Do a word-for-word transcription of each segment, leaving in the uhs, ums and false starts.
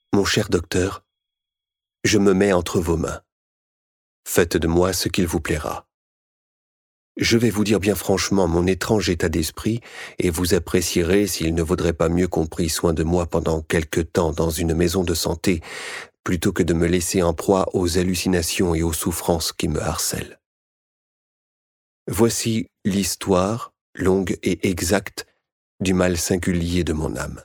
Mon cher docteur, je me mets entre vos mains. Faites de moi ce qu'il vous plaira. Je vais vous dire bien franchement mon étrange état d'esprit et vous apprécierez s'il ne vaudrait pas mieux qu'on prît soin de moi pendant quelque temps dans une maison de santé plutôt que de me laisser en proie aux hallucinations et aux souffrances qui me harcèlent. Voici l'histoire, longue et exacte, du mal singulier de mon âme.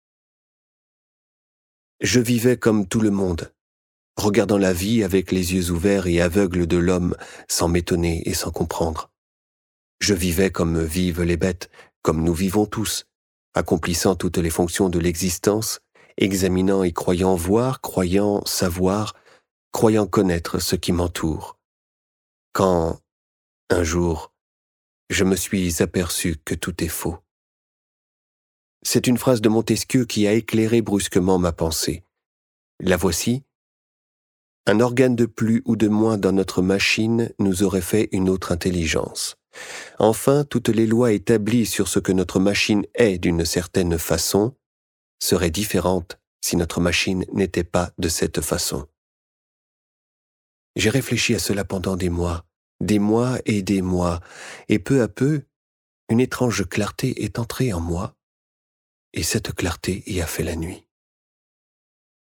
Je vivais comme tout le monde, regardant la vie avec les yeux ouverts et aveugles de l'homme sans m'étonner et sans comprendre. Je vivais comme vivent les bêtes, comme nous vivons tous, accomplissant toutes les fonctions de l'existence, examinant et croyant voir, croyant savoir, croyant connaître ce qui m'entoure. Quand, un jour, je me suis aperçu que tout est faux. C'est une phrase de Montesquieu qui a éclairé brusquement ma pensée. La voici. Un organe de plus ou de moins dans notre machine nous aurait fait une autre intelligence. Enfin, toutes les lois établies sur ce que notre machine est d'une certaine façon seraient différentes si notre machine n'était pas de cette façon. J'ai réfléchi à cela pendant des mois, des mois et des mois, et peu à peu, une étrange clarté est entrée en moi, et cette clarté y a fait la nuit.